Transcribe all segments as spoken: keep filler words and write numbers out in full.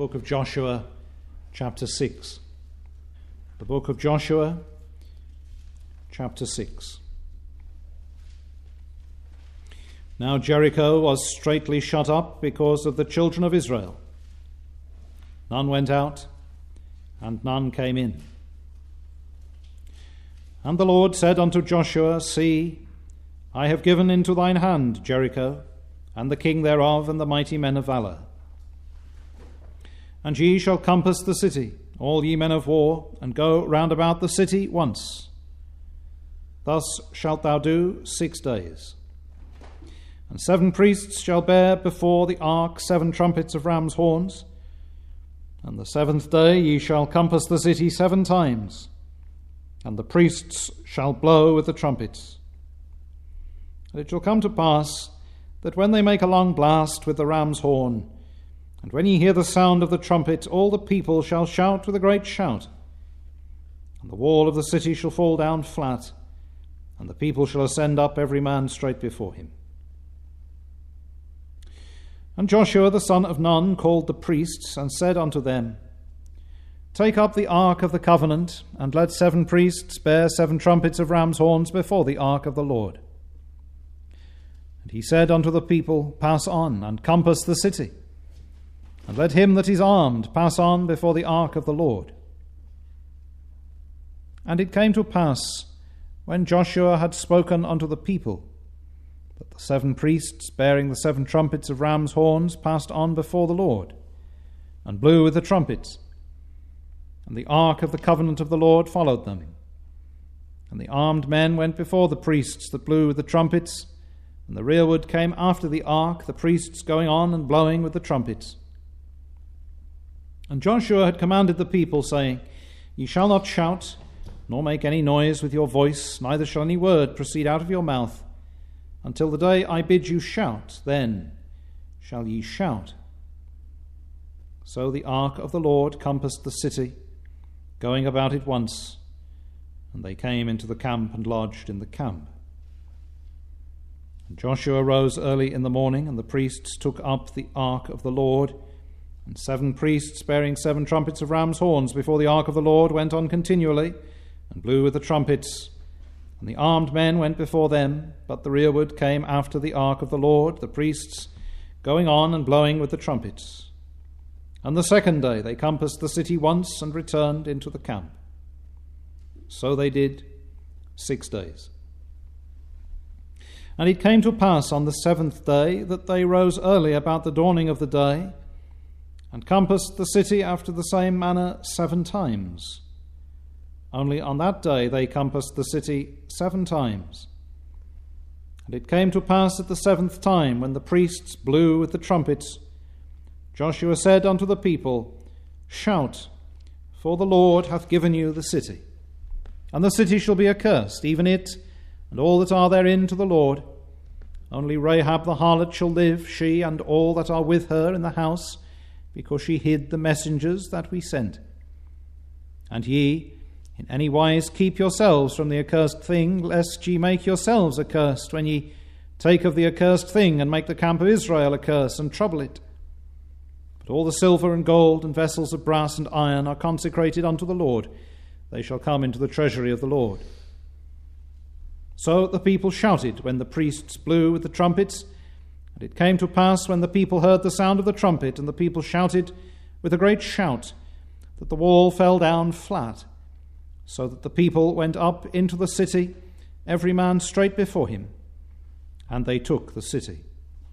book of Joshua, chapter six. The book of Joshua, chapter six. Now Jericho was straitly shut up because of the children of Israel. None went out, and none came in. And the Lord said unto Joshua, See, I have given into thine hand Jericho, and the king thereof, and the mighty men of valour. And ye shall compass the city, all ye men of war, and go round about the city once. Thus shalt thou do six days. And seven priests shall bear before the ark seven trumpets of ram's horns. And the seventh day ye shall compass the city seven times, and the priests shall blow with the trumpets. And it shall come to pass that when they make a long blast with the ram's horn, and when ye hear the sound of the trumpet, all the people shall shout with a great shout. And the wall of the city shall fall down flat, and the people shall ascend up every man straight before him. And Joshua the son of Nun called the priests, and said unto them, Take up the ark of the covenant, and let seven priests bear seven trumpets of ram's horns before the ark of the Lord. And he said unto the people, Pass on, and compass the city, and let him that is armed pass on before the ark of the Lord. And it came to pass, when Joshua had spoken unto the people, that the seven priests bearing the seven trumpets of ram's horns passed on before the Lord, and blew with the trumpets. And the ark of the covenant of the Lord followed them. And the armed men went before the priests that blew with the trumpets, and the rearward came after the ark, the priests going on and blowing with the trumpets. And Joshua had commanded the people, saying, Ye shall not shout, nor make any noise with your voice, neither shall any word proceed out of your mouth, until the day I bid you shout, then shall ye shout. So the ark of the Lord compassed the city, going about it once, and they came into the camp and lodged in the camp. And Joshua rose early in the morning, and the priests took up the ark of the Lord, and seven priests bearing seven trumpets of ram's horns before the ark of the Lord went on continually, and blew with the trumpets. And the armed men went before them, but the rearward came after the ark of the Lord, the priests going on and blowing with the trumpets. And the second day they compassed the city once, and returned into the camp. So they did six days. And it came to pass on the seventh day that they rose early about the dawning of the day, and compassed the city after the same manner seven times. Only on that day they compassed the city seven times. And it came to pass at the seventh time, when the priests blew with the trumpets, Joshua said unto the people, Shout, for the Lord hath given you the city. And the city shall be accursed, even it, and all that are therein, to the Lord. Only Rahab the harlot shall live, she and all that are with her in the house, because she hid the messengers that we sent. And ye, in any wise, keep yourselves from the accursed thing, lest ye make yourselves accursed, when ye take of the accursed thing, and make the camp of Israel a curse, and trouble it. But all the silver and gold, and vessels of brass and iron, are consecrated unto the Lord. They shall come into the treasury of the Lord. So the people shouted when the priests blew with the trumpets. And it came to pass, when the people heard the sound of the trumpet, and the people shouted with a great shout, that the wall fell down flat, so that the people went up into the city, every man straight before him, and they took the city.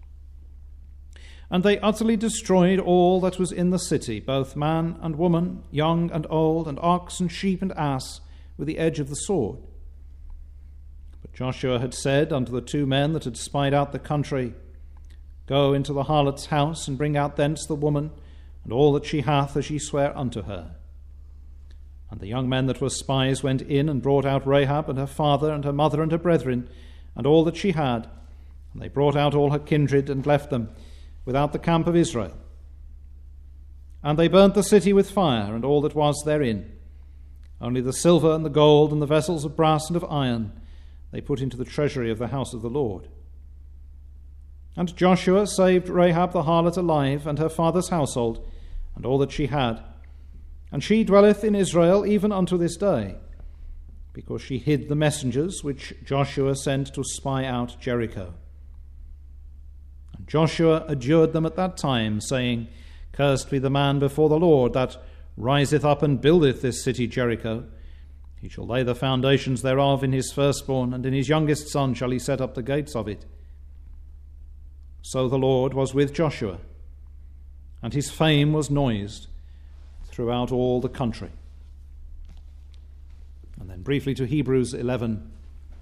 And they utterly destroyed all that was in the city, both man and woman, young and old, and ox and sheep and ass, with the edge of the sword. But Joshua had said unto the two men that had spied out the country, Go into the harlot's house, and bring out thence the woman, and all that she hath, as ye swear unto her. And the young men that were spies went in, and brought out Rahab, and her father, and her mother, and her brethren, and all that she had. And they brought out all her kindred, and left them without the camp of Israel. And they burnt the city with fire, and all that was therein. Only the silver and the gold, and the vessels of brass and of iron, they put into the treasury of the house of the Lord. And Joshua saved Rahab the harlot alive, and her father's household, and all that she had. And she dwelleth in Israel even unto this day, because she hid the messengers which Joshua sent to spy out Jericho. And Joshua adjured them at that time, saying, Cursed be the man before the Lord that riseth up and buildeth this city Jericho. He shall lay the foundations thereof in his firstborn, and in his youngest son shall he set up the gates of it. So the Lord was with Joshua, and his fame was noised throughout all the country. And then briefly to Hebrews eleven.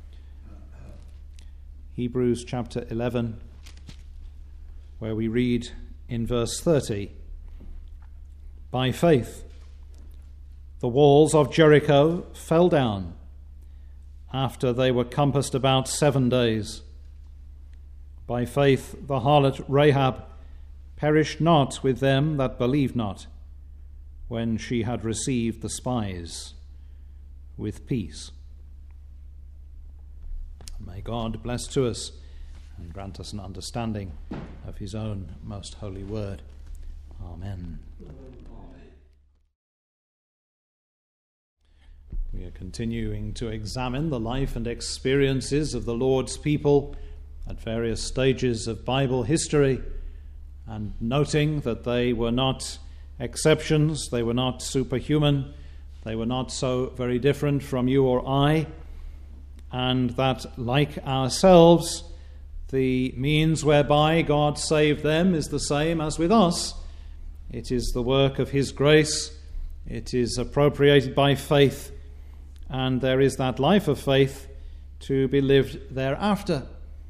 Hebrews chapter eleven, where we read in verse thirty, By faith the walls of Jericho fell down after they were compassed about seven days. By faith the harlot Rahab perished not with them that believed not, when she had received the spies with peace. May God bless to us and grant us an understanding of his own most holy word. Amen. We are continuing to examine the life and experiences of the Lord's people at various stages of Bible history, and noting that they were not exceptions, they were not superhuman, they were not so very different from you or I, and that, like ourselves, the means whereby God saved them is the same as with us. It is the work of his grace, it is appropriated by faith, and there is that life of faith to be lived thereafter.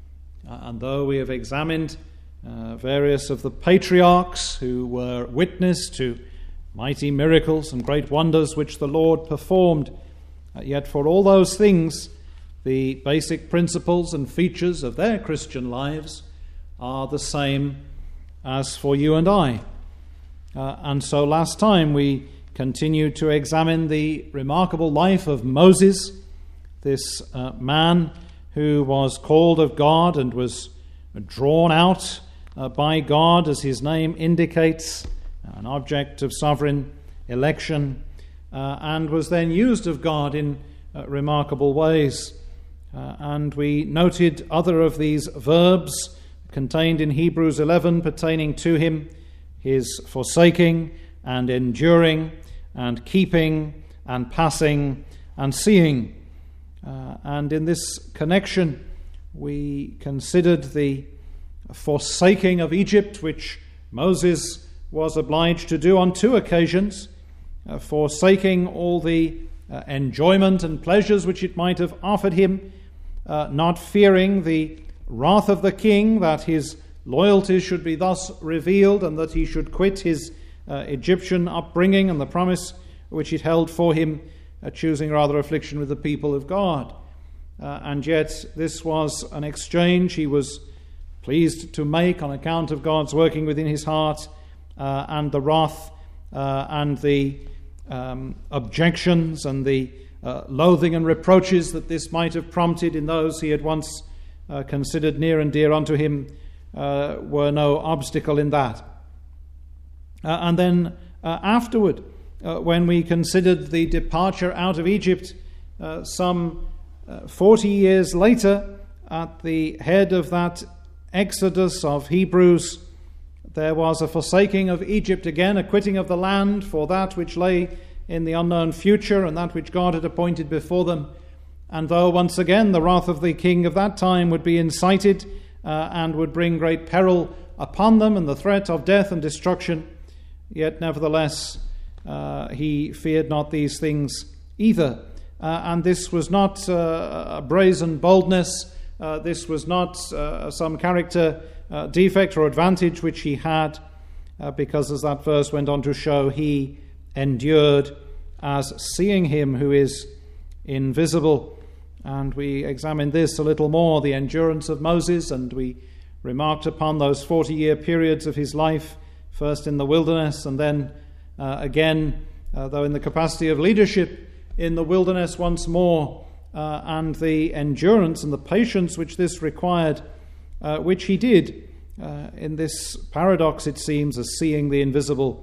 Uh, and though we have examined uh, various of the patriarchs who were witness to mighty miracles and great wonders which the Lord performed, uh, yet for all those things, the basic principles and features of their Christian lives are the same as for you and I. Uh, and so last time we continued to examine the remarkable life of Moses, this uh, man who was called of God and was drawn out uh, by God, as his name indicates, an object of sovereign election, uh, and was then used of God in uh, remarkable ways. Uh, and we noted other of these verbs contained in Hebrews eleven pertaining to him, his forsaking and enduring and keeping and passing and seeing. Uh, and in this connection, we considered the forsaking of Egypt, which Moses was obliged to do on two occasions, uh, forsaking all the uh, enjoyment and pleasures which it might have offered him, uh, not fearing the wrath of the king, that his loyalty should be thus revealed and that he should quit his uh, Egyptian upbringing and the promise which it held for him, uh, choosing rather affliction with the people of God. Uh, and yet this was an exchange he was pleased to make on account of God's working within his heart, uh, and the wrath uh, and the um, objections and the uh, loathing and reproaches that this might have prompted in those he had once uh, considered near and dear unto him uh, were no obstacle in that. Uh, and then uh, afterward, uh, when we considered the departure out of Egypt, uh, some uh, forty years later, at the head of that exodus of Hebrews, there was a forsaking of Egypt again, a quitting of the land for that which lay in the unknown future and that which God had appointed before them. And though once again the wrath of the king of that time would be incited uh, and would bring great peril upon them and the threat of death and destruction, yet nevertheless uh, he feared not these things either. Uh, and this was not uh, a brazen boldness. Uh, this was not uh, some character uh, defect or advantage which he had, uh, because as that verse went on to show, he endured as seeing him who is invisible. And we examined this a little more, the endurance of Moses, and we remarked upon those forty-year periods of his life, first in the wilderness and then uh, again, uh, though in the capacity of leadership, in the wilderness once more, uh, and the endurance and the patience which this required, uh, which he did uh, in this paradox, it seems, as seeing the invisible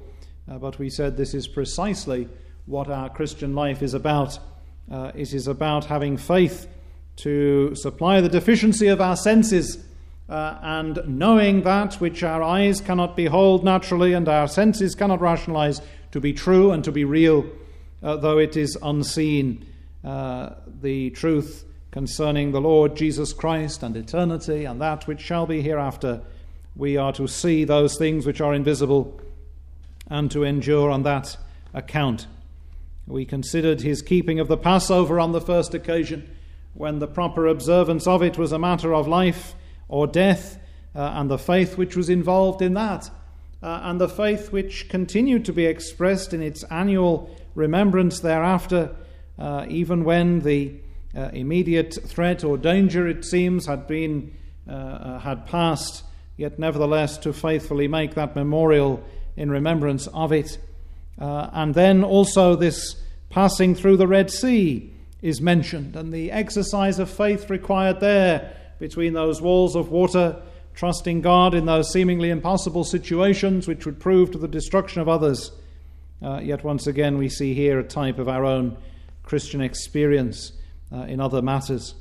Uh, but we said this is precisely what our Christian life is about. Uh, it is about having faith to supply the deficiency of our senses, uh, and knowing that which our eyes cannot behold naturally and our senses cannot rationalize to be true and to be real, uh, though it is unseen. Uh, the truth concerning the Lord Jesus Christ and eternity and that which shall be hereafter, we are to see those things which are invisible and to endure on that account. We considered his keeping of the Passover on the first occasion, when the proper observance of it was a matter of life or death, uh, and the faith which was involved in that, uh, and the faith which continued to be expressed in its annual remembrance thereafter, uh, even when the uh, immediate threat or danger, it seems, had been uh, uh, had passed, yet nevertheless to faithfully make that memorial in remembrance of it. Uh, and then also this passing through the Red Sea is mentioned, and the exercise of faith required there between those walls of water, trusting God in those seemingly impossible situations which would prove to the destruction of others. Uh, yet once again we see here a type of our own Christian experience uh, in other matters.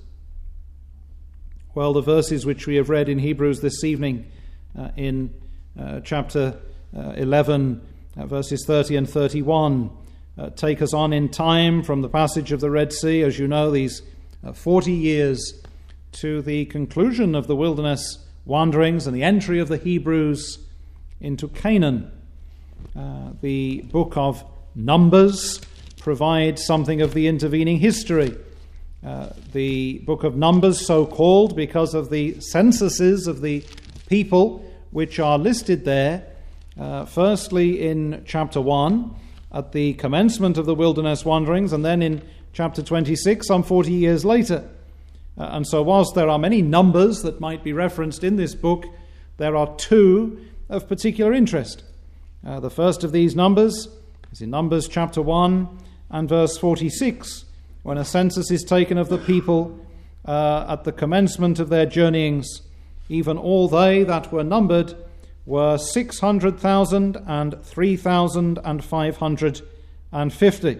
Well, the verses which we have read in Hebrews this evening uh, in uh, chapter uh, eleven, uh, verses thirty and thirty-one, uh, take us on in time from the passage of the Red Sea, as you know, these uh, forty years to the conclusion of the wilderness wanderings and the entry of the Hebrews into Canaan. Uh, the book of Numbers provides something of the intervening history. Uh, the book of Numbers, so called because of the censuses of the people which are listed there, uh, firstly in chapter one, at the commencement of the wilderness wanderings, and then in chapter twenty-six, some forty years later. Uh, and so whilst there are many numbers that might be referenced in this book, there are two of particular interest. Uh, the first of these numbers is in Numbers chapter one and verse forty-six, when a census is taken of the people uh, at the commencement of their journeyings. Even all they that were numbered were six hundred thousand and three thousand and five hundred and fifty.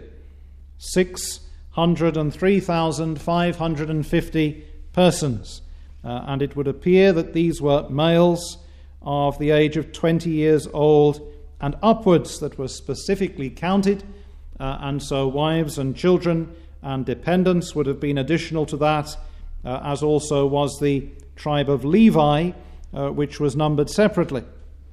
Six hundred and three thousand five hundred and fifty persons. Uh, and it would appear that these were males of the age of twenty years old and upwards that were specifically counted, uh, and so wives and children and dependents would have been additional to that, uh, as also was the tribe of Levi, uh, which was numbered separately.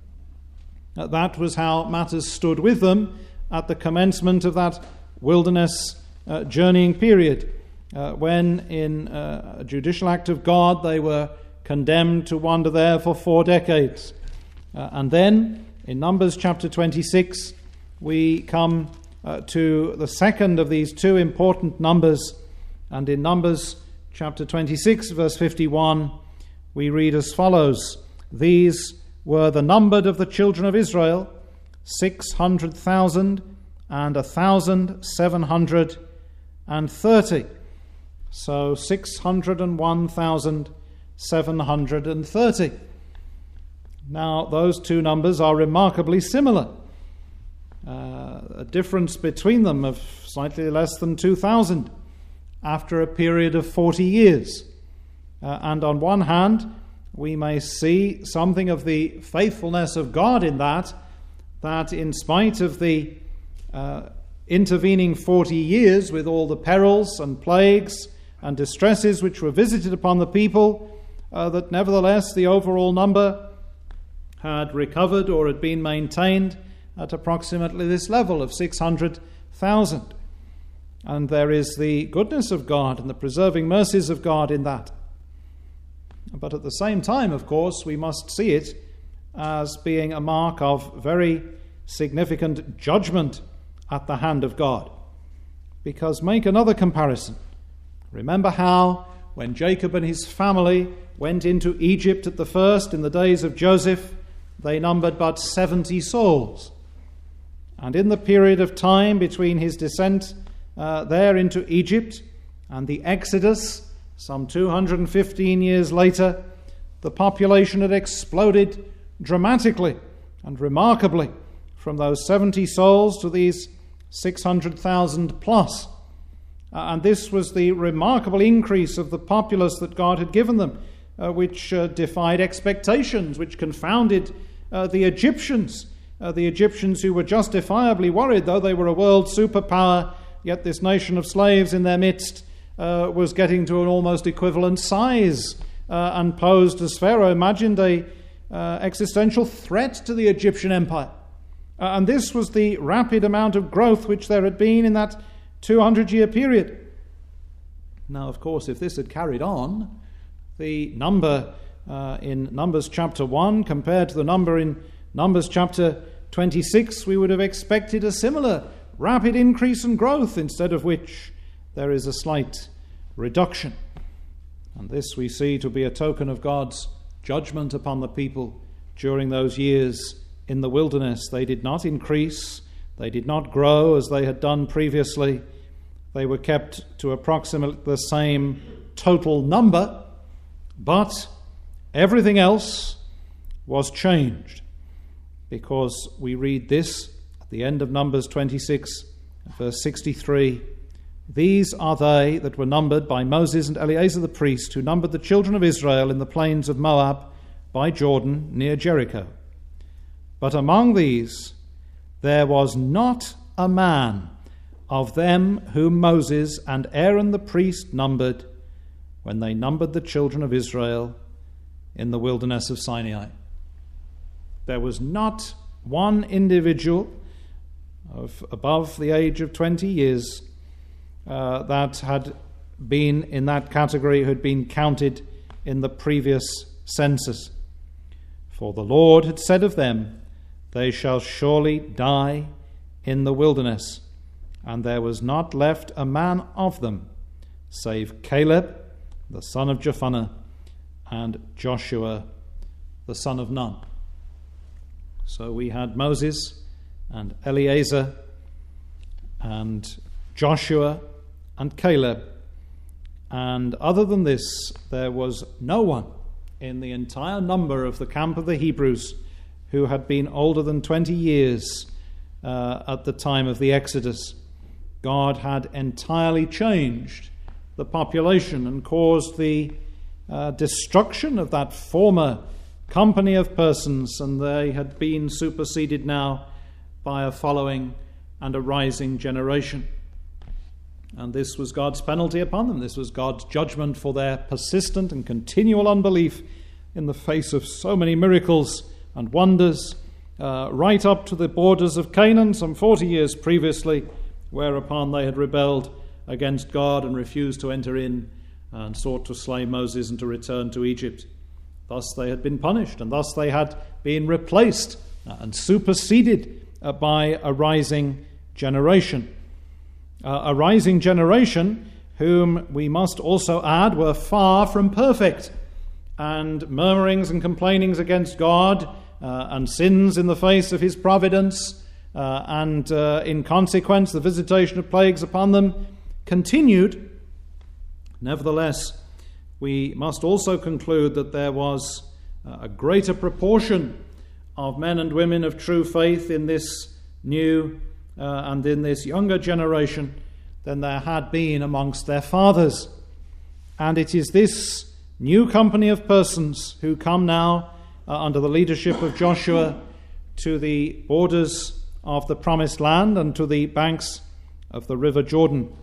Uh, that was how matters stood with them at the commencement of that wilderness uh, journeying period, uh, when in uh, a judicial act of God they were condemned to wander there for four decades. Uh, and then in Numbers chapter twenty-six we come uh, to the second of these two important numbers, and in Numbers chapter twenty-six verse fifty-one we read as follows: "These were the numbered of the children of Israel, six hundred thousand and a thousand seven hundred and thirty." So six hundred and one thousand seven hundred and thirty. Now, those two numbers are remarkably similar. Uh, a difference between them of slightly less than two thousand after a period of forty years. Uh, and on one hand, we may see something of the faithfulness of God in that, that in spite of the uh, intervening forty years with all the perils and plagues and distresses which were visited upon the people, uh, that nevertheless the overall number had recovered or had been maintained at approximately this level of six hundred thousand. And there is the goodness of God and the preserving mercies of God in that. But at the same time, of course, we must see it as being a mark of very significant judgment at the hand of God. Because make another comparison. Remember how when Jacob and his family went into Egypt at the first in the days of Joseph, they numbered but seventy souls. And in the period of time between his descent uh, there into Egypt and the Exodus, some two hundred fifteen years later, the population had exploded dramatically and remarkably from those seventy souls to these six hundred thousand plus. Uh, and this was the remarkable increase of the populace that God had given them, uh, which uh, defied expectations, which confounded uh, the Egyptians. Uh, the Egyptians who were justifiably worried, though they were a world superpower, yet this nation of slaves in their midst uh, was getting to an almost equivalent size uh, and posed, as Pharaoh imagined, a uh, existential threat to the Egyptian empire. Uh, and this was the rapid amount of growth which there had been in that two hundred year period. Now, of course, if this had carried on, the number uh, in Numbers chapter one compared to the number in Numbers chapter twenty-six, we would have expected a similar rapid increase and growth, instead of which there is a slight reduction. And this we see to be a token of God's judgment upon the people during those years in the wilderness. They did not increase, they did not grow as they had done previously. They were kept to approximately the same total number, but everything else was changed, because we read this at the end of Numbers twenty-six, verse sixty-three. These are they that were numbered by Moses and Eleazar the priest, who numbered the children of Israel in the plains of Moab by Jordan near Jericho. But among these there was not a man of them whom Moses and Aaron the priest numbered when they numbered the children of Israel in the wilderness of Sinai. There was not one individual of above the age of twenty years uh, that had been in that category, who had been counted in the previous census. For the Lord had said of them, they shall surely die in the wilderness. And there was not left a man of them, save Caleb, the son of Jephunneh, and Joshua, the son of Nun. So we had Moses and Eleazar and Joshua and Caleb. And other than this, there was no one in the entire number of the camp of the Hebrews who had been older than twenty years uh, at the time of the Exodus. God had entirely changed the population and caused the uh, destruction of that former company of persons, and they had been superseded now by a following and a rising generation. And this was God's penalty upon them. This was God's judgment for their persistent and continual unbelief in the face of so many miracles and wonders, uh, right up to the borders of Canaan some forty years previously, whereupon they had rebelled against God and refused to enter in and sought to slay Moses and to return to Egypt. Thus they had been punished, and thus they had been replaced and superseded by a rising generation. Uh, a rising generation whom we must also add were far from perfect, and murmurings and complainings against God uh, and sins in the face of his providence, uh, and uh, in consequence the visitation of plagues upon them continued. Nevertheless, we must also conclude that there was a greater proportion of men and women of true faith in this new uh, and in this younger generation than there had been amongst their fathers. And it is this new company of persons who come now uh, under the leadership of Joshua to the borders of the promised land and to the banks of the river Jordan.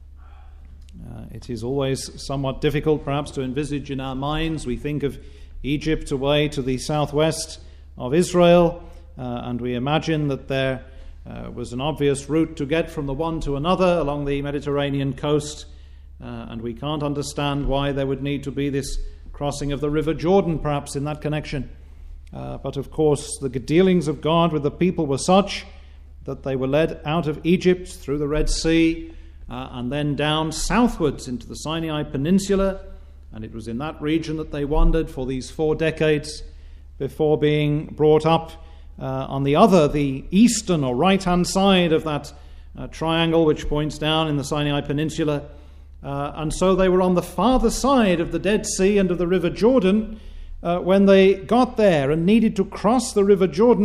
Uh, it is always somewhat difficult perhaps to envisage in our minds. We think of Egypt away to the southwest of Israel, uh, and we imagine that there uh, was an obvious route to get from the one to another along the Mediterranean coast, uh, and we can't understand why there would need to be this crossing of the river Jordan perhaps in that connection. Uh, but of course the dealings of God with the people were such that they were led out of Egypt through the Red Sea, Uh, and then down southwards into the Sinai Peninsula, and it was in that region that they wandered for these four decades before being brought up uh, on the other, the eastern or right-hand side of that uh, triangle which points down in the Sinai Peninsula. Uh, and so they were on the farther side of the Dead Sea and of the River Jordan uh, when they got there and needed to cross the River Jordan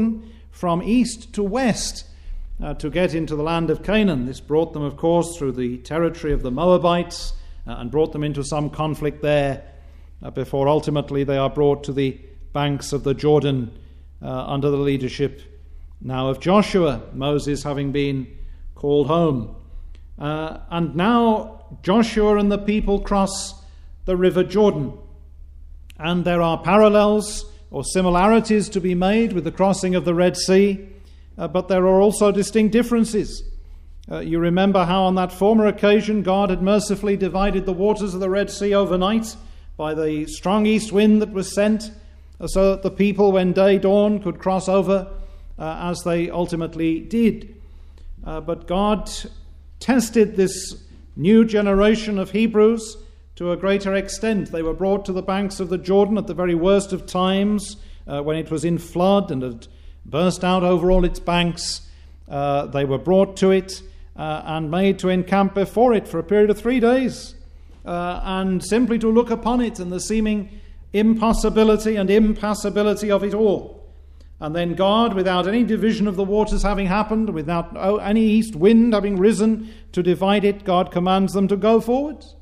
from east to west uh, to get into the land of Canaan. This brought them, of course, through the territory of the Moabites uh, and brought them into some conflict there uh, before ultimately they are brought to the banks of the Jordan uh, under the leadership now of Joshua, Moses having been called home. Uh, and now Joshua and the people cross the river Jordan. And there are parallels or similarities to be made with the crossing of the Red Sea, uh, but there are also distinct differences. Uh, you remember how on that former occasion God had mercifully divided the waters of the Red Sea overnight by the strong east wind that was sent, uh, so that the people, when day dawned, could cross over uh, as they ultimately did. Uh, but God tested this new generation of Hebrews to a greater extent. They were brought to the banks of the Jordan at the very worst of times, uh, when it was in flood and had burst out over all its banks. Uh, they were brought to it uh, and made to encamp before it for a period of three days, uh, and simply to look upon it and the seeming impossibility and impassability of it all. And then God, without any division of the waters having happened, without any east wind having risen to divide it, God commands them to go forwards.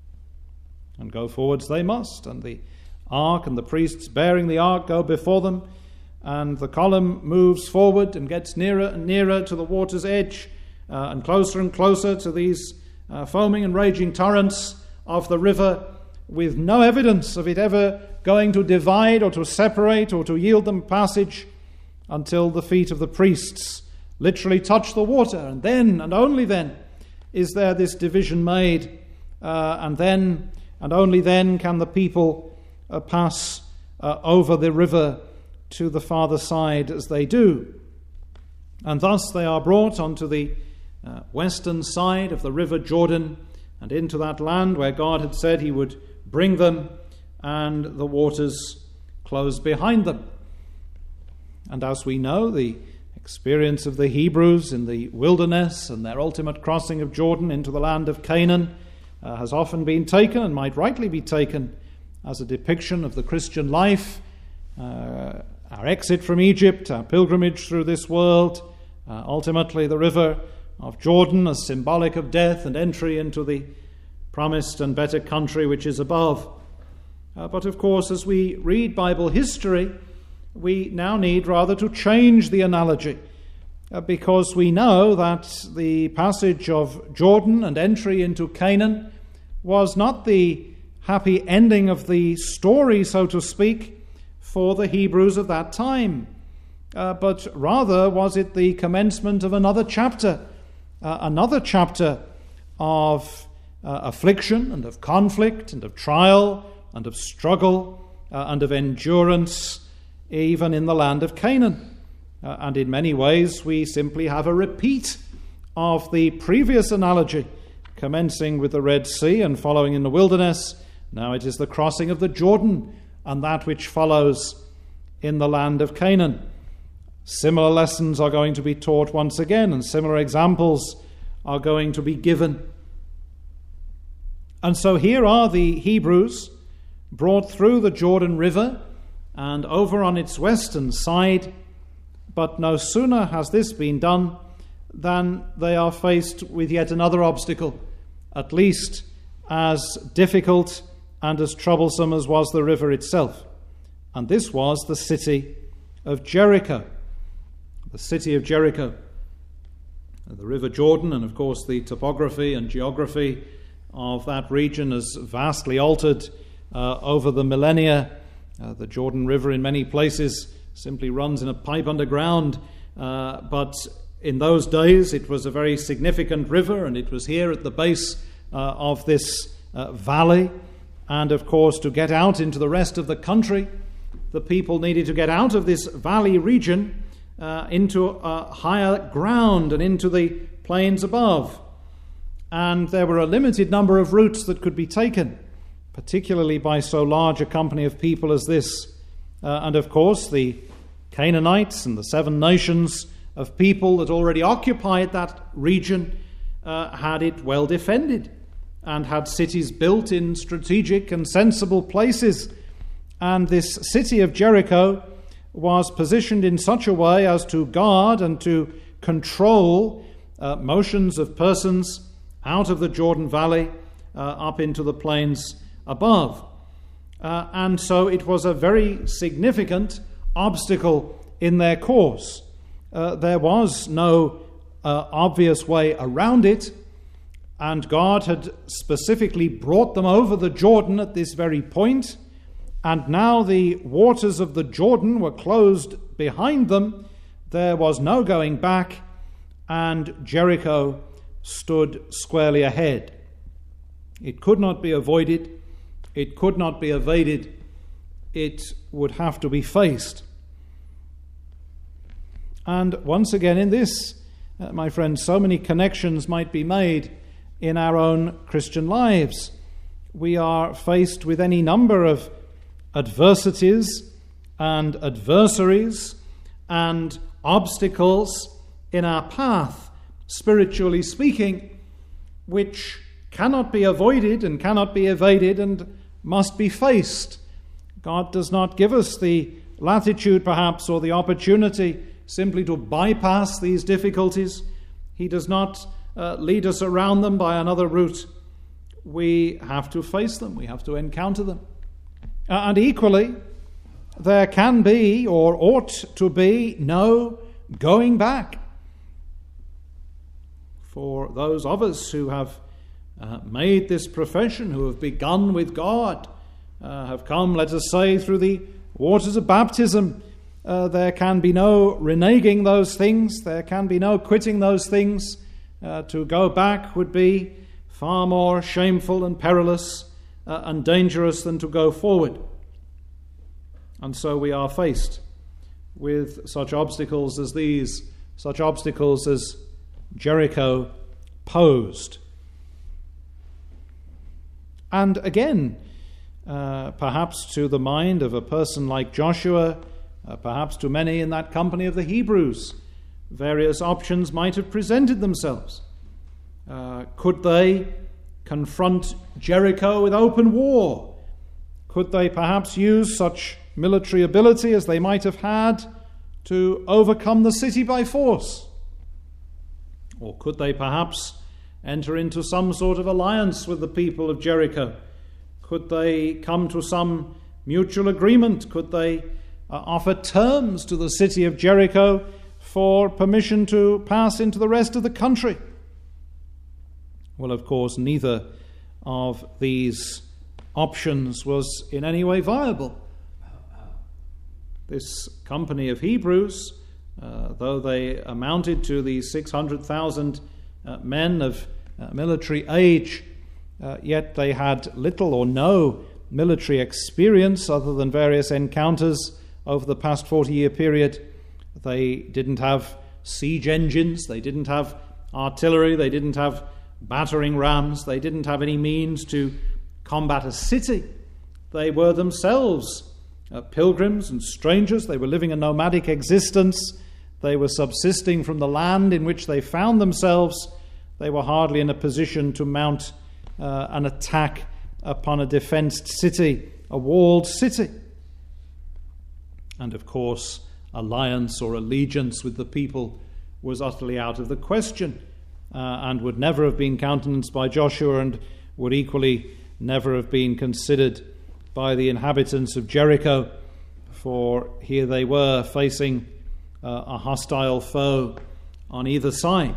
And go forwards they must. And the ark and the priests bearing the ark go before them. And the column moves forward and gets nearer and nearer to the water's edge, uh, and closer and closer to these uh, foaming and raging torrents of the river, with no evidence of it ever going to divide or to separate or to yield them passage until the feet of the priests literally touch the water. And then, and only then, is there this division made, uh, and then, and only then can the people uh, pass uh, over the river to the farther side as they do. And thus they are brought onto the uh, western side of the river Jordan and into that land where God had said he would bring them, and the waters closed behind them. And as we know, the experience of the Hebrews in the wilderness and their ultimate crossing of Jordan into the land of Canaan uh, has often been taken, and might rightly be taken, as a depiction of the Christian life, uh, our exit from Egypt, our pilgrimage through this world, uh, ultimately the river of Jordan as symbolic of death and entry into the promised and better country which is above. Uh, but of course, as we read Bible history, we now need rather to change the analogy, uh, because we know that the passage of Jordan and entry into Canaan was not the happy ending of the story, so to speak, for the Hebrews of that time, uh, but rather was it the commencement of another chapter, uh, another chapter of uh, affliction and of conflict and of trial and of struggle uh, and of endurance, even in the land of Canaan. Uh, and in many ways we simply have a repeat of the previous analogy, commencing with the Red Sea and following in the wilderness. Now it is the crossing of the Jordan and that which follows in the land of Canaan. Similar lessons are going to be taught once again, and similar examples are going to be given. And so here are the Hebrews brought through the Jordan River and over on its western side, but no sooner has this been done than they are faced with yet another obstacle, at least as difficult and as troublesome as was the river itself. And this was the city of Jericho. The city of Jericho. The river Jordan, and of course the topography and geography of that region has vastly altered uh, over the millennia. Uh, the Jordan River in many places simply runs in a pipe underground, uh, but in those days it was a very significant river, and it was here at the base uh, of this uh, valley. And of course, to get out into the rest of the country, the people needed to get out of this valley region uh, into uh, higher ground and into the plains above. And there were a limited number of routes that could be taken, particularly by so large a company of people as this. Uh, and of course, the Canaanites and the seven nations of people that already occupied that region uh, had it well defended and had cities built in strategic and sensible places. And this city of Jericho was positioned in such a way as to guard and to control uh, motions of persons out of the Jordan Valley uh, up into the plains above. Uh, and so it was a very significant obstacle in their course. Uh, there was no uh, obvious way around it, and God had specifically brought them over the Jordan at this very point, and now the waters of the Jordan were closed behind them. There was no going back, and Jericho stood squarely ahead. It could not be avoided. It could not be evaded. It would have to be faced. And once again in this, uh, my friends, so many connections might be made in our own Christian lives. We are faced with any number of adversities and adversaries and obstacles in our path, spiritually speaking, which cannot be avoided and cannot be evaded and must be faced. God does not give us the latitude, perhaps, or the opportunity simply to bypass these difficulties. He does not uh, lead us around them by another route. We have to face them. We have to encounter them. Uh, and equally, there can be, or ought to be, no going back. For those of us who have uh, made this profession, who have begun with God, uh, have come, let us say, through the waters of baptism, uh, there can be no reneging those things. There can be no quitting those things. Uh, to go back would be far more shameful and perilous uh, and dangerous than to go forward. And so we are faced with such obstacles as these, such obstacles as Jericho posed. And again, uh, perhaps to the mind of a person like Joshua, uh, perhaps to many in that company of the Hebrews, various options might have presented themselves. Uh, could they confront Jericho with open war? Could they perhaps use such military ability as they might have had to overcome the city by force? Or could they perhaps enter into some sort of alliance with the people of Jericho? Could they come to some mutual agreement? Could they uh, offer terms to the city of Jericho for permission to pass into the rest of the country? Well, of course, neither of these options was in any way viable. This company of Hebrews, uh, though they amounted to the six hundred thousand uh, men of uh, military age, uh, yet they had little or no military experience other than various encounters over the past forty-year period. They didn't have siege engines, they didn't have artillery, they didn't have battering rams, they didn't have any means to combat a city. They were themselves uh, pilgrims and strangers. They were living a nomadic existence. They were subsisting from the land in which they found themselves. They were hardly in a position to mount uh, an attack upon a defenced city, a walled city. And of course, alliance or allegiance with the people was utterly out of the question, uh, and would never have been countenanced by Joshua, and would equally never have been considered by the inhabitants of Jericho, for here they were facing uh, a hostile foe on either side.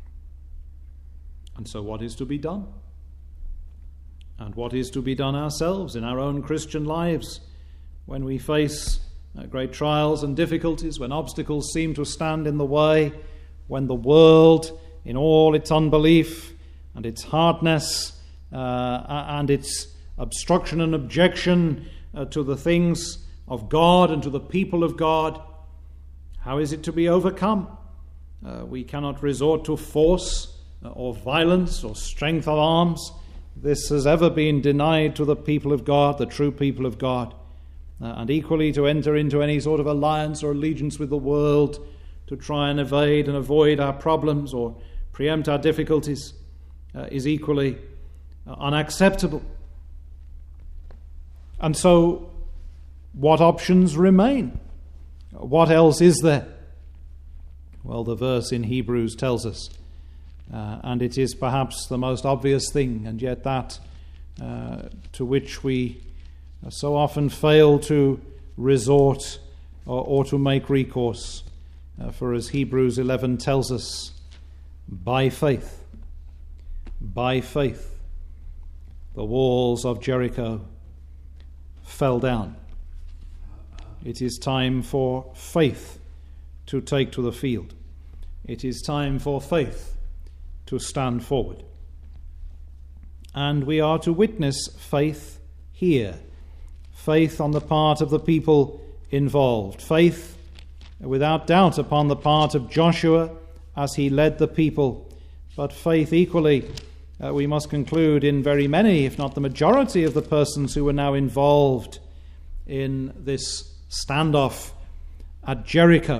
And so what is to be done? And what is to be done ourselves in our own Christian lives when we face uh, great trials and difficulties, when obstacles seem to stand in the way, when the world, in all its unbelief and its hardness uh, and its obstruction and objection uh, to the things of God and to the people of God, how is it to be overcome? Uh, we cannot resort to force uh, or violence or strength of arms. This has ever been denied to the people of God, the true people of God. Uh, and equally to enter into any sort of alliance or allegiance with the world to try and evade and avoid our problems or preempt our difficulties uh, is equally uh, unacceptable. And so, what options remain? What else is there? Well, the verse in Hebrews tells us, uh, and it is perhaps the most obvious thing, and yet that uh, to which we so often fail to resort or, or to make recourse. Uh, for as Hebrews eleven tells us, by faith, by faith, the walls of Jericho fell down. It is time for faith to take to the field. It is time for faith to stand forward. And we are to witness faith here. Faith on the part of the people involved. Faith, without doubt, upon the part of Joshua as he led the people. But faith equally, uh, we must conclude, in very many, if not the majority, of the persons who were now involved in this standoff at Jericho.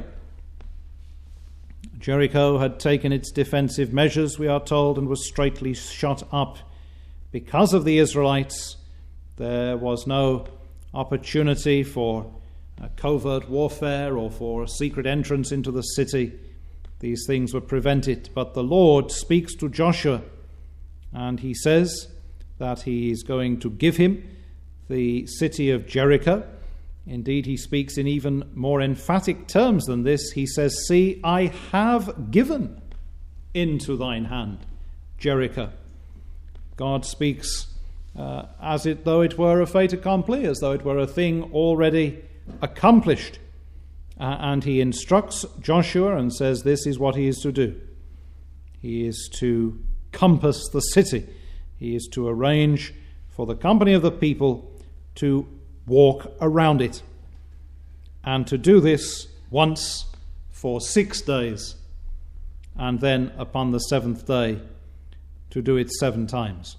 Jericho had taken its defensive measures, we are told, and was straightly shut up. Because of the Israelites, there was no opportunity for a covert warfare or for a secret entrance into the city. These things were prevented. But the Lord speaks to Joshua, and he says that he is going to give him the city of Jericho. Indeed, he speaks in even more emphatic terms than this. He says, "See, I have given into thine hand Jericho." God speaks uh, as it though it were a fait accompli, as though it were a thing already accomplished. Uh, and he instructs Joshua and says this is what he is to do. He is to compass the city. He is to arrange for the company of the people to walk around it, and to do this once for six days, and then upon the seventh day to do it seven times.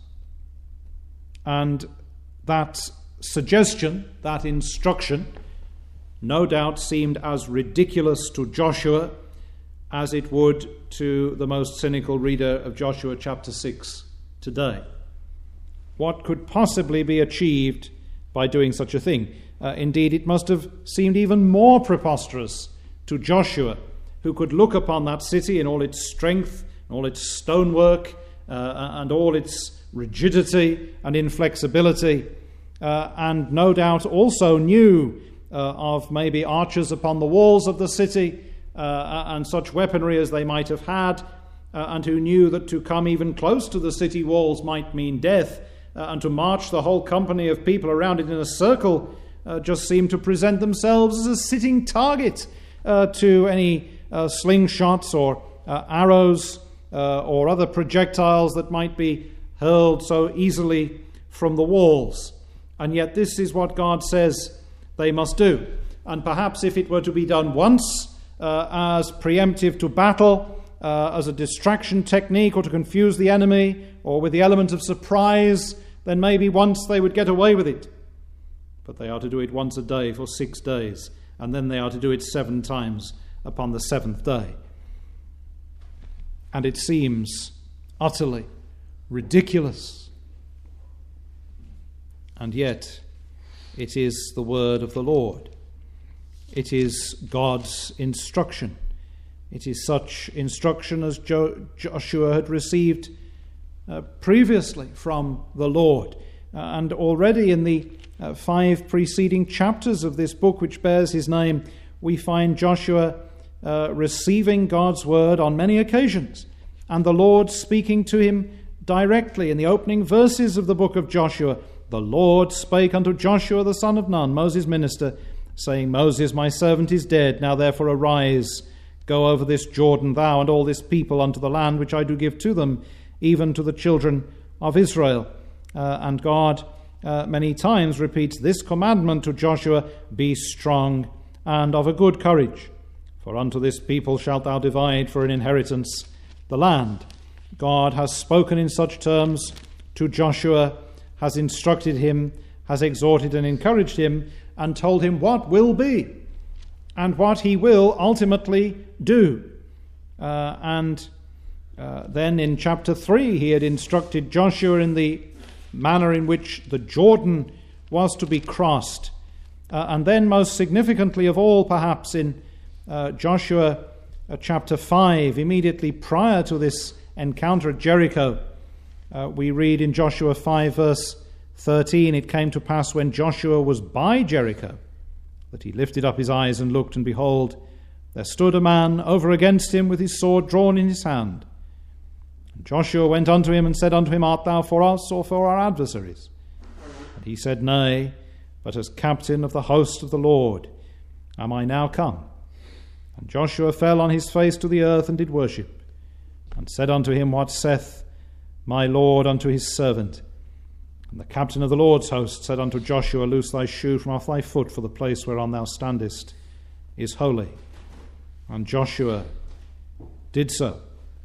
And that suggestion, that instruction, no doubt seemed as ridiculous to Joshua as it would to the most cynical reader of Joshua chapter six today. What could possibly be achieved by doing such a thing? Uh, indeed, it must have seemed even more preposterous to Joshua, who could look upon that city in all its strength, and all its stonework, uh, and all its rigidity and inflexibility, uh, and no doubt also knew uh, of maybe archers upon the walls of the city, uh, and such weaponry as they might have had, uh, and who knew that to come even close to the city walls might mean death, uh, and to march the whole company of people around it in a circle uh, just seemed to present themselves as a sitting target uh, to any uh, slingshots or uh, arrows uh, or other projectiles that might be hurled so easily from the walls. And yet this is what God says they must do. And perhaps if it were to be done once uh, as preemptive to battle, uh, as a distraction technique, or to confuse the enemy, or with the element of surprise, then maybe once they would get away with it. But they are to do it once a day for six days, and then they are to do it seven times upon the seventh day. And it seems utterly ridiculous. And yet, it is the word of the Lord. It is God's instruction. It is such instruction as jo- Joshua had received uh, previously from the Lord. Uh, and already in the uh, five preceding chapters of this book, which bears his name, we find Joshua uh, receiving God's word on many occasions, and the Lord speaking to him directly. In the opening verses of the book of Joshua, the Lord spake unto Joshua the son of Nun, Moses' minister, saying, Moses, my servant, is dead. Now therefore arise, go over this Jordan, thou and all this people, unto the land which I do give to them, even to the children of Israel. Uh, and God uh, many times repeats this commandment to Joshua, be strong and of a good courage, for unto this people shalt thou divide for an inheritance the land. God has spoken in such terms to Joshua, has instructed him, has exhorted and encouraged him, and told him what will be and what he will ultimately do. Uh, and uh, then in chapter three, he had instructed Joshua in the manner in which the Jordan was to be crossed. Uh, and then most significantly of all, perhaps, in uh, Joshua uh, chapter five, immediately prior to this encounter at Jericho, uh, we read in Joshua five verse thirteen, "It came to pass when Joshua was by Jericho, that he lifted up his eyes and looked, and behold, there stood a man over against him with his sword drawn in his hand. And Joshua went unto him and said unto him, Art thou for us or for our adversaries? And he said, Nay, but as captain of the host of the Lord am I now come. And Joshua fell on his face to the earth and did worship, and said unto him, What saith my Lord unto his servant? And the captain of the Lord's host said unto Joshua, Loose thy shoe from off thy foot, for the place whereon thou standest is holy. And Joshua did so."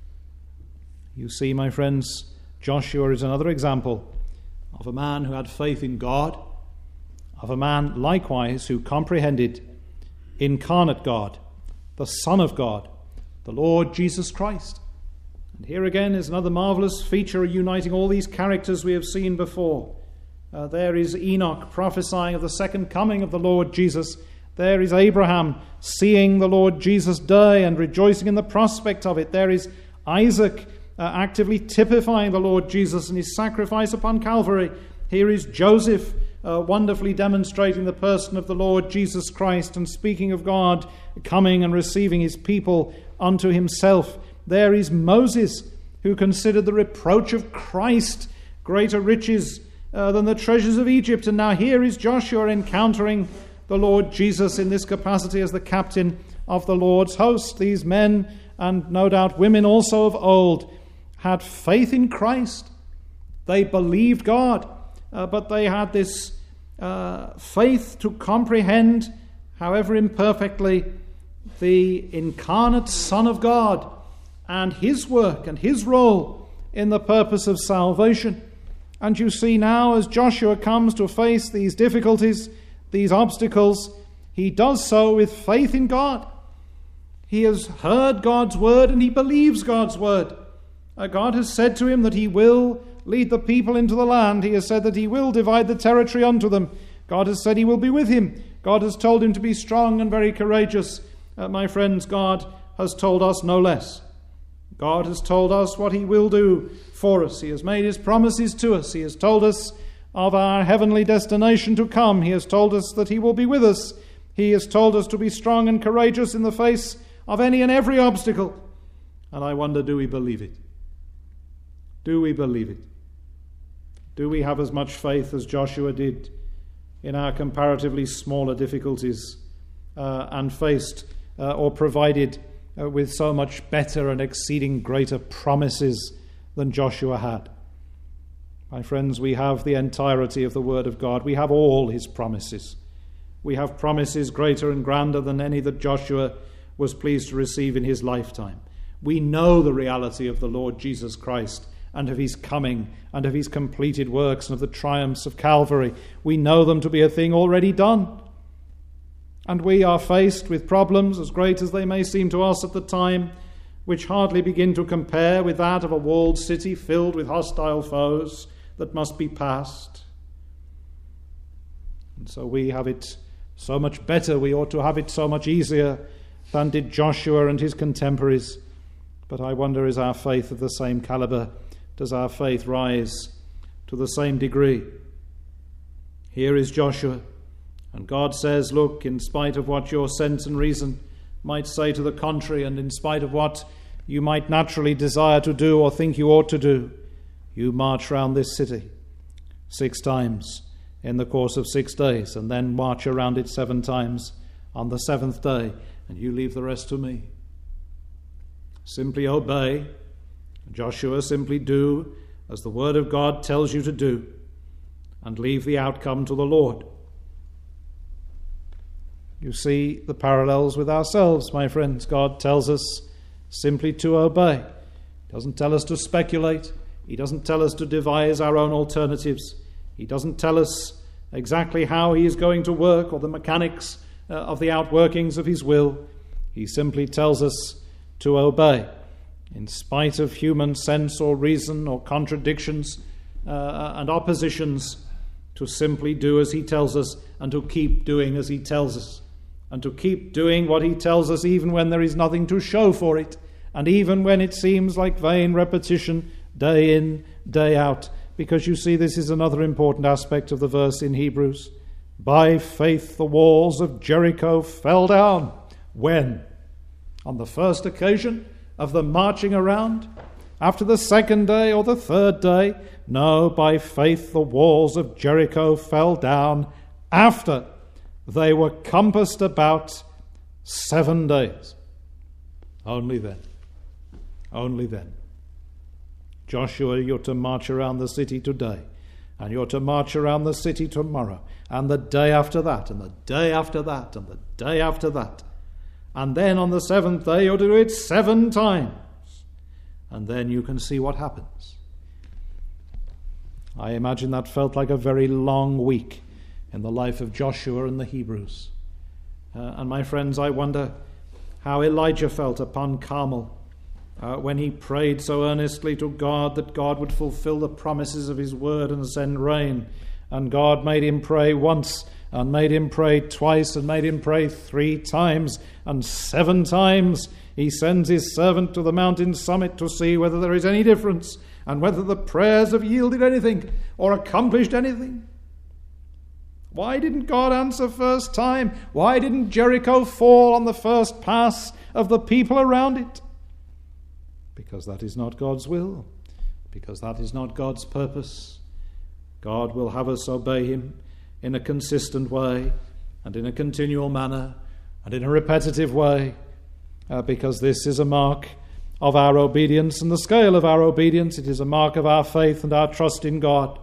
You see, my friends, Joshua is another example of a man who had faith in God, of a man likewise who comprehended incarnate God, the Son of God, the Lord Jesus Christ. And here again is another marvelous feature uniting all these characters we have seen before. Uh, there is Enoch prophesying of the second coming of the Lord Jesus. There is Abraham seeing the Lord Jesus die and rejoicing in the prospect of it. There is Isaac uh, actively typifying the Lord Jesus and his sacrifice upon Calvary. Here is Joseph uh, wonderfully demonstrating the person of the Lord Jesus Christ and speaking of God coming and receiving his people unto himself. There is Moses, who considered the reproach of Christ greater riches uh, than the treasures of Egypt. And now here is Joshua encountering the Lord Jesus in this capacity as the captain of the Lord's host. These men, and no doubt women also of old, had faith in Christ. They believed God, uh, but they had this uh, faith to comprehend, however imperfectly, the incarnate Son of God and his work and his role in the purpose of salvation. And you see now, as Joshua comes to face these difficulties, these obstacles, he does so with faith in God. He has heard God's word and he believes God's word. Uh, God has said to him that he will lead the people into the land. He has said that he will divide the territory unto them. God has said he will be with him. God has told him to be strong and very courageous. Uh, my friends, God has told us no less. God has told us what he will do for us. He has made his promises to us. He has told us of our heavenly destination to come. He has told us that he will be with us. He has told us to be strong and courageous in the face of any and every obstacle. And I wonder, do we believe it? Do we believe it? Do we have as much faith as Joshua did in our comparatively smaller difficulties uh, and faced uh, or provided uh, with so much better and exceeding greater promises than Joshua had? My friends, we have the entirety of the Word of God. We have all his promises. We have promises greater and grander than any that Joshua was pleased to receive in his lifetime. We know the reality of the Lord Jesus Christ and of his coming and of his completed works and of the triumphs of Calvary. We know them to be a thing already done. And we are faced with problems, as great as they may seem to us at the time, which hardly begin to compare with that of a walled city filled with hostile foes that must be passed. And so we have it so much better. We ought to have it so much easier than did Joshua and his contemporaries. But I wonder, is our faith of the same caliber? Does our faith rise to the same degree? Here is Joshua, and God says, look, in spite of what your sense and reason might say to the contrary, and in spite of what you might naturally desire to do or think you ought to do, you march round this city six times in the course of six days, and then march around it seven times on the seventh day, and you leave the rest to me. Simply obey. Joshua, simply do as the Word of God tells you to do, and leave the outcome to the Lord. You see the parallels with ourselves, my friends. God tells us simply to obey. He doesn't tell us to speculate. He doesn't tell us to devise our own alternatives. He doesn't tell us exactly how he is going to work or the mechanics uh, of the outworkings of his will. He simply tells us to obey, in spite of human sense or reason or contradictions uh, and oppositions. to simply do as he tells us and to keep doing as he tells us, and to keep doing what he tells us even when there is nothing to show for it, and even when it seems like vain repetition day in, day out. Because you see, this is another important aspect of the verse in Hebrews. By faith the walls of Jericho fell down. When? On the first occasion of the marching around? After the second day or the third day? No, by faith the walls of Jericho fell down after they were compassed about seven days. Only then. Only then. Joshua, you're to march around the city today, and you're to march around the city tomorrow, and the day after that, and the day after that, and the day after that. And then on the seventh day, you're to do it seven times. And then you can see what happens. I imagine that felt like a very long week in the life of Joshua and the Hebrews. Uh, and my friends, I wonder how Elijah felt upon Carmel uh, when he prayed so earnestly to God that God would fulfill the promises of his word and send rain. And God made him pray once, and made him pray twice, and made him pray three times, and seven times he sends his servant to the mountain summit to see whether there is any difference, and whether the prayers have yielded anything or accomplished anything. Why didn't God answer first time? Why didn't Jericho fall on the first pass of the people around it? Because that is not God's will. Because that is not God's purpose. God will have us obey him in a consistent way, and in a continual manner, and in a repetitive way, uh, because this is a mark of our obedience and the scale of our obedience. It is a mark of our faith and our trust in God.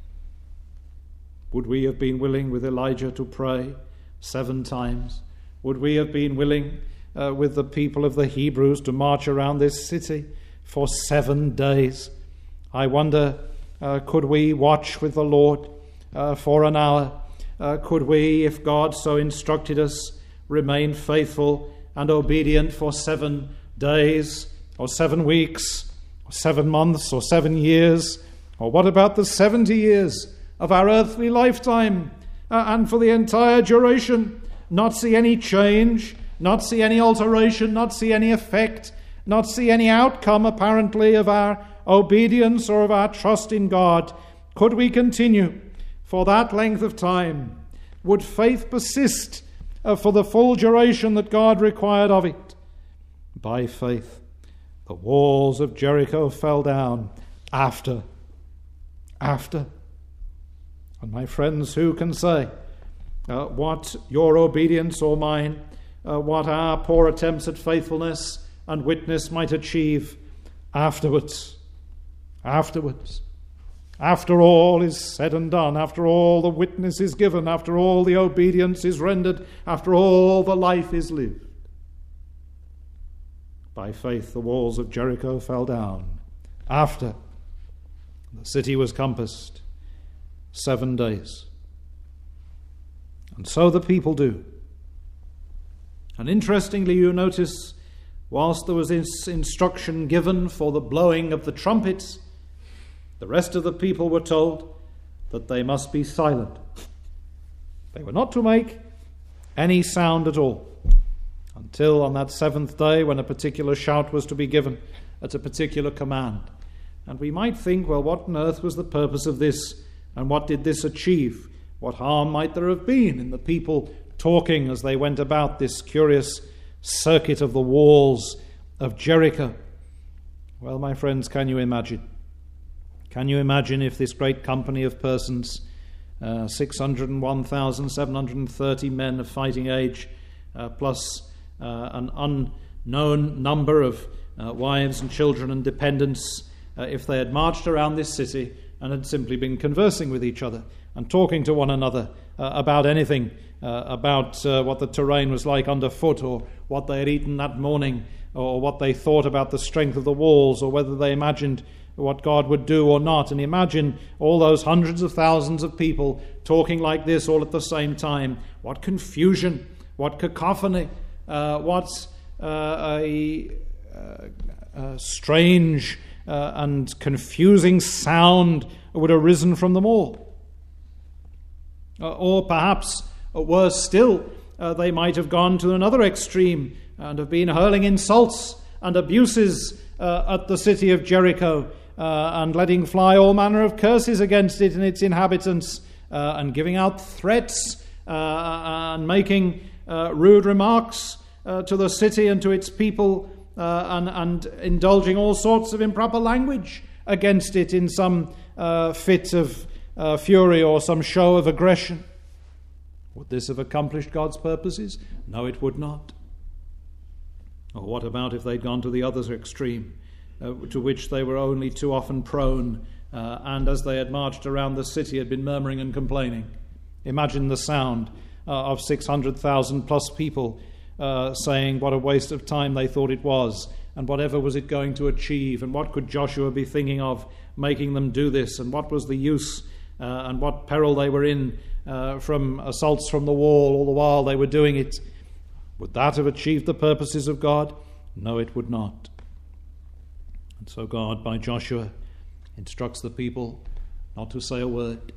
Would we have been willing with Elijah to pray seven times? Would we have been willing uh, with the people of the Hebrews to march around this city for seven days? I wonder, uh, could we watch with the Lord uh, for an hour? Uh, could we, if God so instructed us, remain faithful and obedient for seven days, or seven weeks, or seven months, or seven years? Or what about the seventy years of our earthly lifetime, uh, and for the entire duration, not see any change, not see any alteration, not see any effect, not see any outcome apparently of our obedience or of our trust in God? Could we continue for that length of time? Would faith persist uh, for the full duration that God required of it? By faith, the walls of Jericho fell down after, after. And my friends, who can say uh, what your obedience or mine, uh, what our poor attempts at faithfulness and witness might achieve afterwards? Afterwards. After all is said and done, after all the witness is given, after all the obedience is rendered, after all the life is lived. By faith the walls of Jericho fell down after the city was compassed seven days. And so the people do. And interestingly, you notice, whilst there was this instruction given for the blowing of the trumpets, the rest of the people were told that they must be silent. They were not to make any sound at all until on that seventh day, when a particular shout was to be given at a particular command. And we might think, well, what on earth was the purpose of this, and what did this achieve? What harm might there have been in the people talking as they went about this curious circuit of the walls of Jericho? Well, my friends, can you imagine? Can you imagine if this great company of persons, uh, six hundred one thousand seven hundred thirty men of fighting age, uh, plus uh, an unknown number of uh, wives and children and dependents, uh, if they had marched around this city and had simply been conversing with each other and talking to one another uh, about anything, uh, about uh, what the terrain was like underfoot, or what they had eaten that morning, or what they thought about the strength of the walls, or whether they imagined what God would do or not. And imagine all those hundreds of thousands of people talking like this all at the same time. What confusion, what cacophony, uh, what uh, a, uh, a strange uh, and confusing sound would have arisen from them all. Uh, or perhaps, uh, worse still, uh, they might have gone to another extreme and have been hurling insults and abuses uh, at the city of Jericho, uh, and letting fly all manner of curses against it and its inhabitants, uh, and giving out threats uh, and making uh, rude remarks uh, to the city and to its people, uh, and, and indulging all sorts of improper language against it in some uh, fit of uh, fury or some show of aggression. Would this have accomplished God's purposes? No, it would not. Or what about if they'd gone to the other extreme, uh, to which they were only too often prone, uh, and as they had marched around the city had been murmuring and complaining? Imagine the sound uh, of six hundred thousand plus people uh, saying what a waste of time they thought it was, and whatever was it going to achieve, and what could Joshua be thinking of making them do this, and what was the use, uh, and what peril they were in uh, from assaults from the wall all the while they were doing it. Would that have achieved the purposes of God? No, it would not. And so God, by Joshua, instructs the people not to say a word,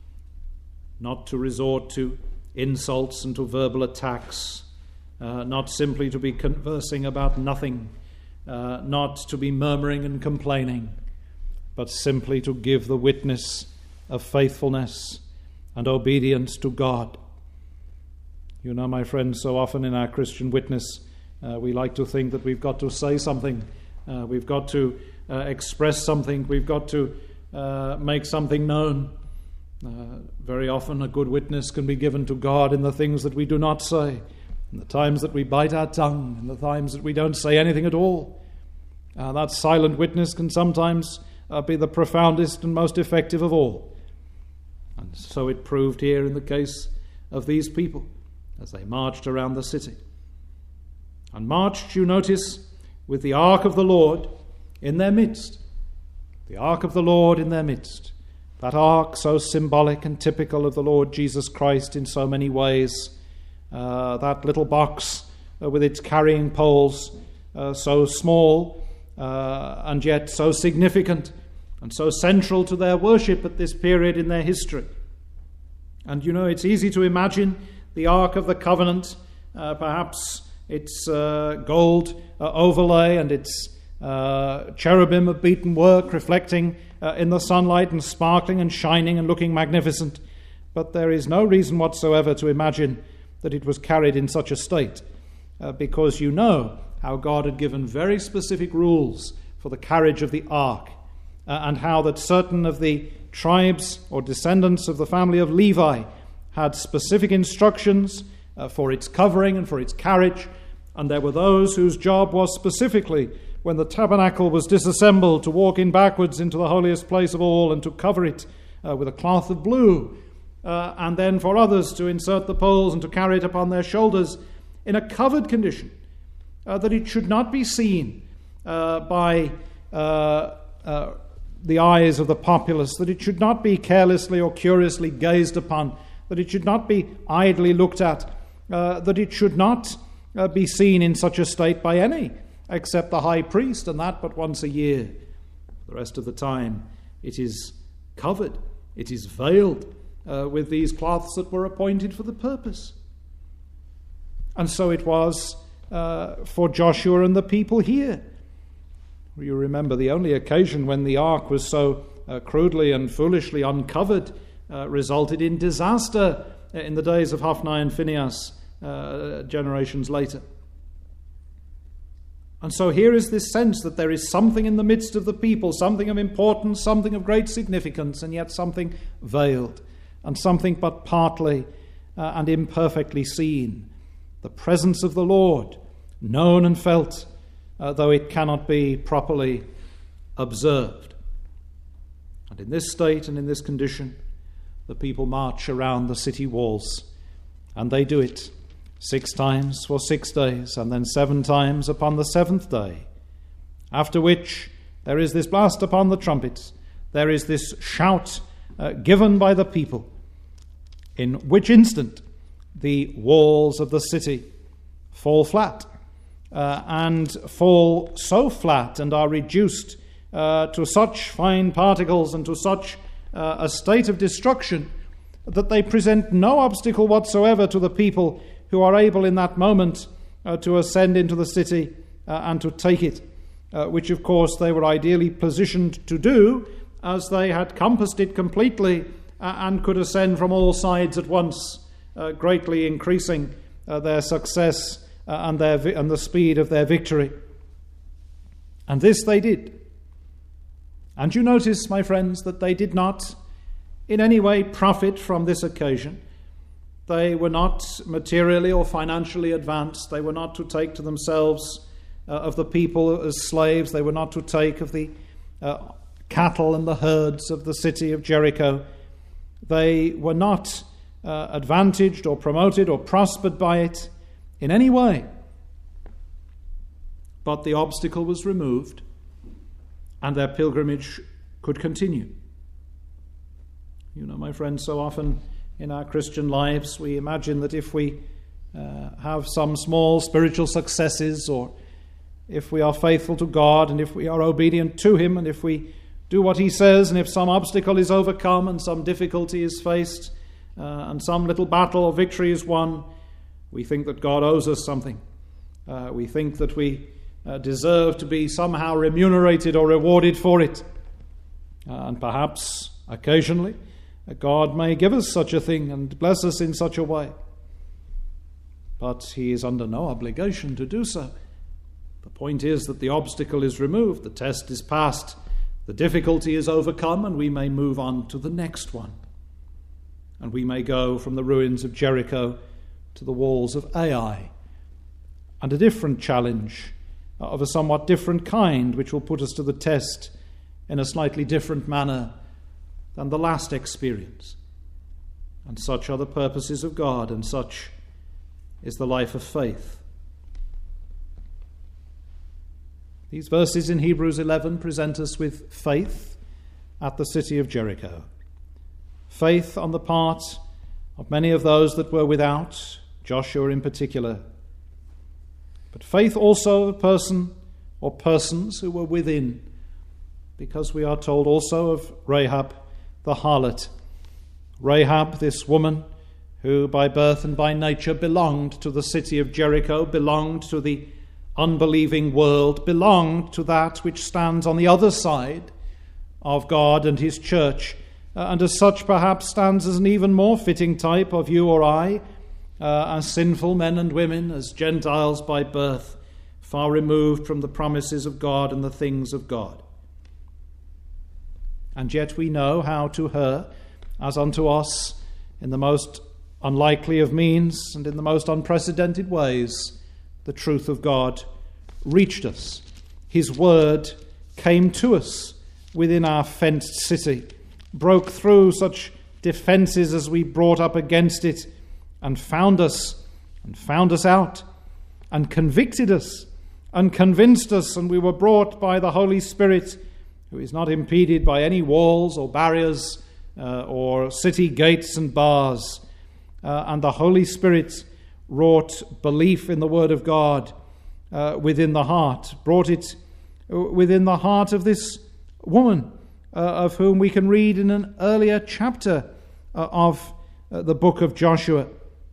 not to resort to insults and to verbal attacks, uh, not simply to be conversing about nothing, uh, not to be murmuring and complaining, but simply to give the witness of faithfulness and obedience to God. You know, my friends, so often in our Christian witness, uh, we like to think that we've got to say something, uh, we've got to uh, express something, we've got to uh, make something known. Uh, very often a good witness can be given to God in the things that we do not say, in the times that we bite our tongue, in the times that we don't say anything at all. Uh, that silent witness can sometimes uh, be the profoundest and most effective of all. And so it proved here in the case of these people as they marched around the city. And marched, you notice, with the ark of the Lord in their midst. The ark of the Lord in their midst. That ark so symbolic and typical of the Lord Jesus Christ in so many ways. Uh, that little box uh, with its carrying poles, uh, so small uh, and yet so significant and so central to their worship at this period in their history. And you know, it's easy to imagine the Ark of the Covenant, uh, perhaps its uh, gold uh, overlay and its uh, cherubim of beaten work reflecting uh, in the sunlight and sparkling and shining and looking magnificent. But there is no reason whatsoever to imagine that it was carried in such a state, uh, because you know how God had given very specific rules for the carriage of the Ark, uh, and how that certain of the tribes or descendants of the family of Levi had specific instructions uh, for its covering and for its carriage, and there were those whose job was specifically, when the tabernacle was disassembled, to walk in backwards into the holiest place of all and to cover it uh, with a cloth of blue, uh, and then for others to insert the poles and to carry it upon their shoulders in a covered condition, uh, that it should not be seen uh, by uh, uh, the eyes of the populace, that it should not be carelessly or curiously gazed upon, that it should not be idly looked at, uh, that it should not uh, be seen in such a state by any except the high priest, and that but once a year. The rest of the time it is covered, it is veiled uh, with these cloths that were appointed for the purpose. And so it was uh, for Joshua and the people here. You remember the only occasion when the ark was so uh, crudely and foolishly uncovered Uh, resulted in disaster in the days of Hophni and Phinehas, uh, generations later. And so here is this sense that there is something in the midst of the people, something of importance, something of great significance, and yet something veiled, and something but partly uh, and imperfectly seen. The presence of the Lord, known and felt, uh, though it cannot be properly observed. And in this state and in this condition, the people march around the city walls, and they do it six times for six days, and then seven times upon the seventh day. After which there is this blast upon the trumpets, there is this shout uh, given by the people, in which instant the walls of the city fall flat, uh, and fall so flat and are reduced uh, to such fine particles and to such Uh, a state of destruction that they present no obstacle whatsoever to the people who are able in that moment uh, to ascend into the city uh, and to take it, uh, which of course they were ideally positioned to do, as they had compassed it completely uh, and could ascend from all sides at once, uh, greatly increasing uh, their success uh, and, their vi- and the speed of their victory. And this they did. And you notice, my friends, that they did not in any way profit from this occasion. They were not materially or financially advanced. They were not to take to themselves uh, of the people as slaves. They were not to take of the uh, cattle and the herds of the city of Jericho. They were not uh, advantaged or promoted or prospered by it in any way. But the obstacle was removed, and their pilgrimage could continue. You know, my friends, so often in our Christian lives we imagine that if we uh, have some small spiritual successes, or if we are faithful to God, and if we are obedient to Him, and if we do what He says, and if some obstacle is overcome and some difficulty is faced uh, and some little battle or victory is won, we think that God owes us something. Uh, we think that we uh, deserve to be somehow remunerated or rewarded for it. Uh, and perhaps occasionally God may give us such a thing and bless us in such a way. But He is under no obligation to do so. The point is that the obstacle is removed, the test is passed, the difficulty is overcome, and we may move on to the next one. And we may go from the ruins of Jericho to the walls of Ai, and a different challenge of a somewhat different kind, which will put us to the test in a slightly different manner than the last experience. And such are the purposes of God, and such is the life of faith. These verses in Hebrews eleven present us with faith at the city of Jericho. Faith on the part of many of those that were without, Joshua in particular. But faith also of a person or persons who were within, because we are told also of Rahab the harlot. Rahab, this woman who by birth and by nature belonged to the city of Jericho, belonged to the unbelieving world, belonged to that which stands on the other side of God and His church, uh, and as such perhaps stands as an even more fitting type of you or I, uh, as sinful men and women, as Gentiles by birth, far removed from the promises of God and the things of God. And yet we know how to her, as unto us, in the most unlikely of means and in the most unprecedented ways, the truth of God reached us. His word came to us within our fenced city, broke through such defences as we brought up against it, and found us, and found us out, and convicted us, and convinced us, and we were brought by the Holy Spirit, who is not impeded by any walls or barriers uh, or city gates and bars. Uh, and the Holy Spirit wrought belief in the Word of God uh, within the heart, brought it within the heart of this woman, uh, of whom we can read in an earlier chapter uh, of uh, the book of Joshua.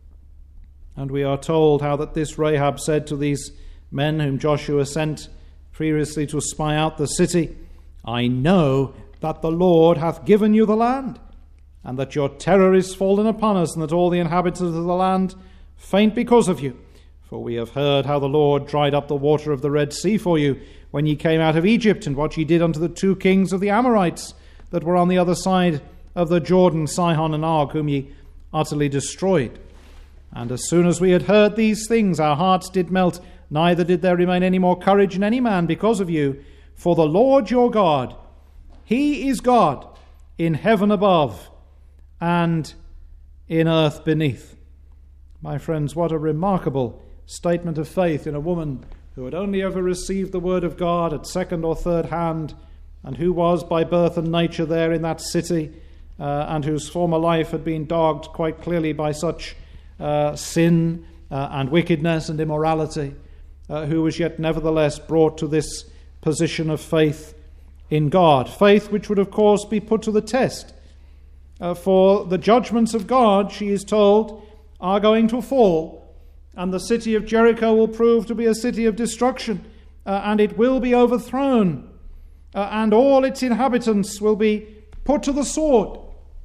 And we are told how that this Rahab said to these men whom Joshua sent previously to spy out the city, I know that the Lord hath given you the land, and that your terror is fallen upon us, and that all the inhabitants of the land faint because of you. For we have heard how the Lord dried up the water of the Red Sea for you when ye came out of Egypt, and what ye did unto the two kings of the Amorites that were on the other side of the Jordan, Sihon and Og, whom ye utterly destroyed. And as soon as we had heard these things, our hearts did melt, neither did there remain any more courage in any man because of you. For the Lord your God, He is God in heaven above and in earth beneath. My friends, what a remarkable statement of faith in a woman who had only ever received the word of God at second or third hand, and who was by birth and nature there in that city, uh, and whose former life had been dogged quite clearly by such uh, sin uh, and wickedness and immorality, uh, who was yet nevertheless brought to this position of faith in God. Faith which would of course be put to the test Uh, for the judgments of God, she is told, are going to fall, and the city of Jericho will prove to be a city of destruction, uh, and it will be overthrown, uh, and all its inhabitants will be put to the sword.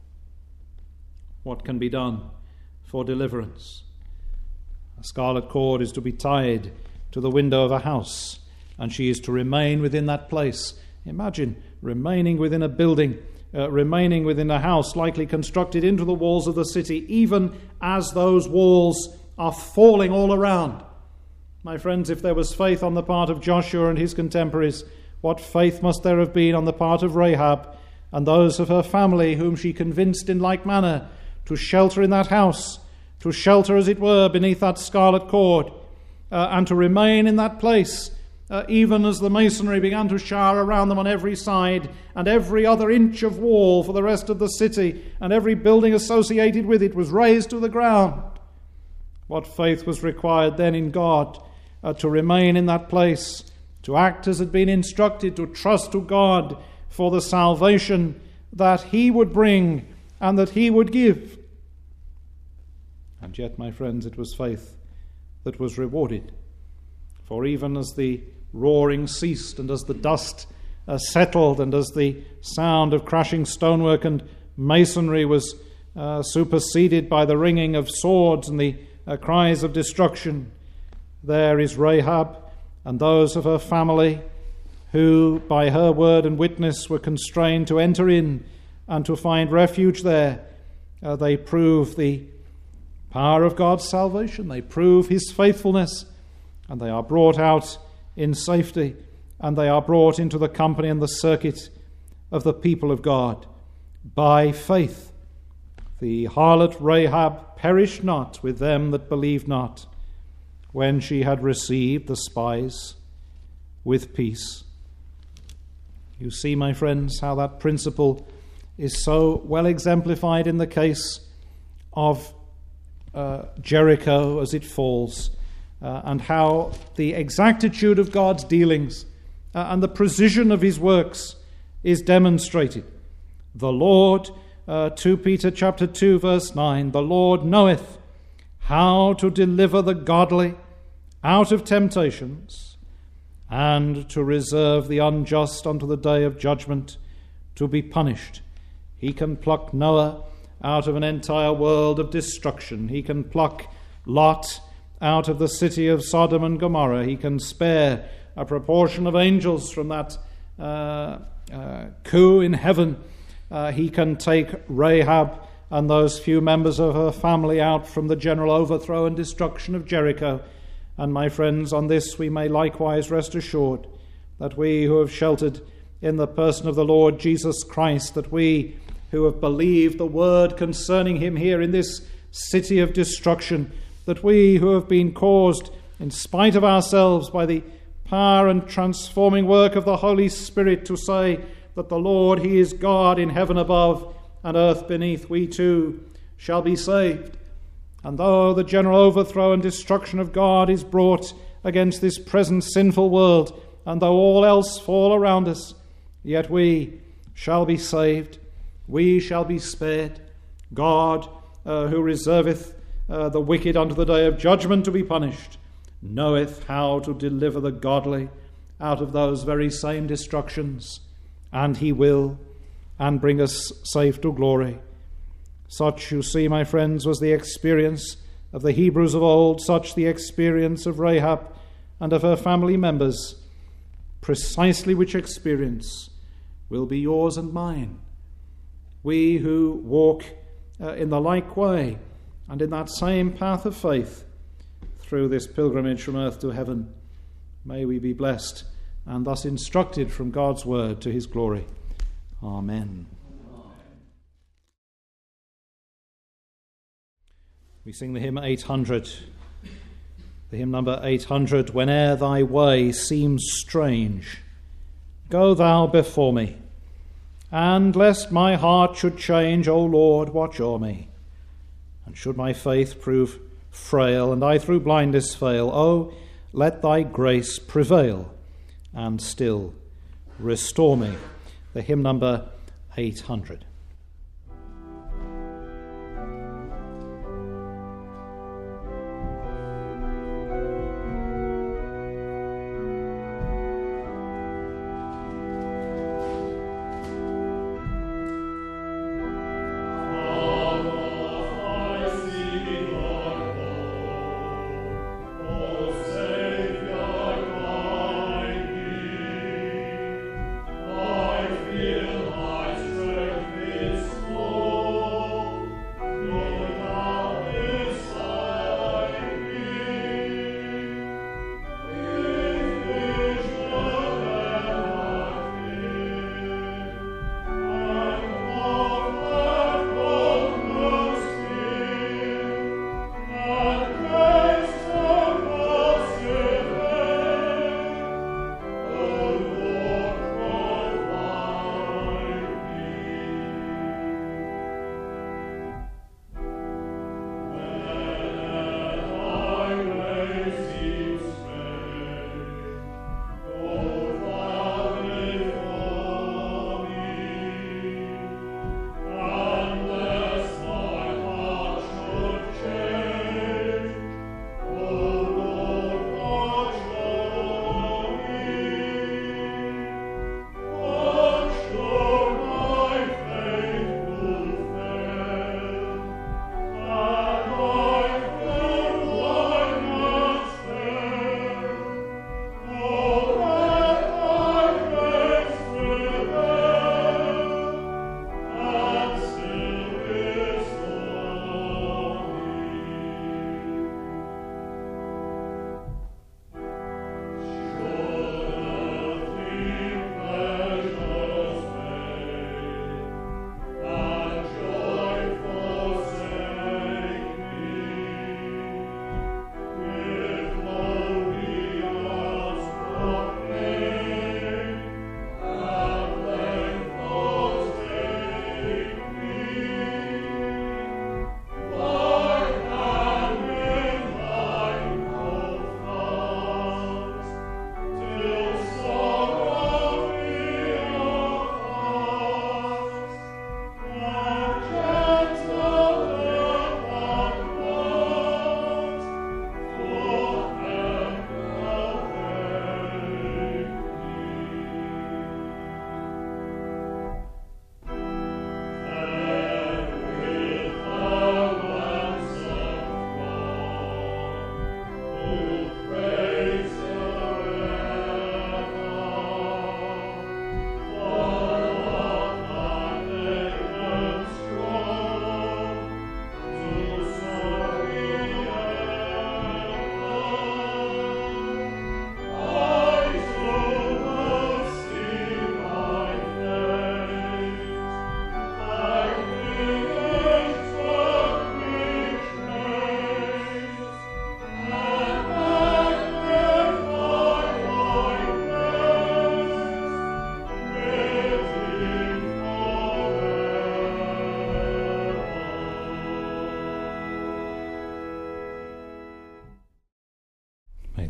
What can be done for deliverance? A scarlet cord is to be tied to the window of a house, and she is to remain within that place. Imagine remaining within a building, uh, remaining within a house likely constructed into the walls of the city, even as those walls are falling all around. My friends, if there was faith on the part of Joshua and his contemporaries, what faith must there have been on the part of Rahab and those of her family whom she convinced in like manner to shelter in that house, to shelter, as it were, beneath that scarlet cord, uh, and to remain in that place, uh, even as the masonry began to shower around them on every side, and every other inch of wall for the rest of the city, and every building associated with it was razed to the ground. What faith was required then in God uh, to remain in that place, to act as had been instructed, to trust to God for the salvation that he would bring and that he would give. And yet, my friends, it was faith that was rewarded. For even as the roaring ceased, and as the dust uh, settled, and as the sound of crashing stonework and masonry was uh, superseded by the ringing of swords and the uh, cries of destruction, there is Rahab and those of her family who, by her word and witness, were constrained to enter in and to find refuge there. Uh, they prove the power of God's salvation. They prove his faithfulness, and they are brought out in safety, and they are brought into the company and the circuit of the people of God by faith. The harlot Rahab perished not with them that believed not, when she had received the spies with peace. You see, my friends, how that principle is so well exemplified in the case of uh, Jericho as it falls, uh, and how the exactitude of God's dealings uh, and the precision of his works is demonstrated. The Lord, uh, Second Peter chapter two, verse nine, the Lord knoweth how to deliver the godly out of temptations, and to reserve the unjust unto the day of judgment, to be punished. He can pluck Noah out of an entire world of destruction. He can pluck Lot out of the city of Sodom and Gomorrah. He can spare a proportion of angels from that uh, uh, coup in heaven. Uh, he can take Rahab and those few members of her family out from the general overthrow and destruction of Jericho. And my friends, on this we may likewise rest assured that we who have sheltered in the person of the Lord Jesus Christ, that we who have believed the word concerning him here in this city of destruction, that we who have been caused, in spite of ourselves, by the power and transforming work of the Holy Spirit, to say that the Lord, he is God in heaven above and earth beneath, we too shall be saved. And though the general overthrow and destruction of God is brought against this present sinful world, and though all else fall around us, yet we shall be saved. We shall be spared. God, uh, who reserveth uh, the wicked unto the day of judgment to be punished, knoweth how to deliver the godly out of those very same destructions, and he will, and bring us safe to glory. Such, you see, my friends, was the experience of the Hebrews of old, such the experience of Rahab and of her family members, precisely which experience will be yours and mine. We who walk uh, in the like way and in that same path of faith through this pilgrimage from earth to heaven, may we be blessed and thus instructed from God's word to his glory. Amen. We sing the hymn eight hundred, the hymn number eight hundred, Whene'er thy way seems strange, go thou before me, and lest my heart should change, O Lord, watch o'er me. And should my faith prove frail, and I through blindness fail, O let thy grace prevail, and still restore me. The hymn number eight hundred.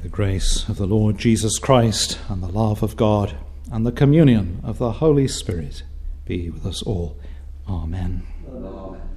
the grace of the Lord Jesus Christ and the love of God and the communion of the Holy Spirit be with us all. Amen. Amen.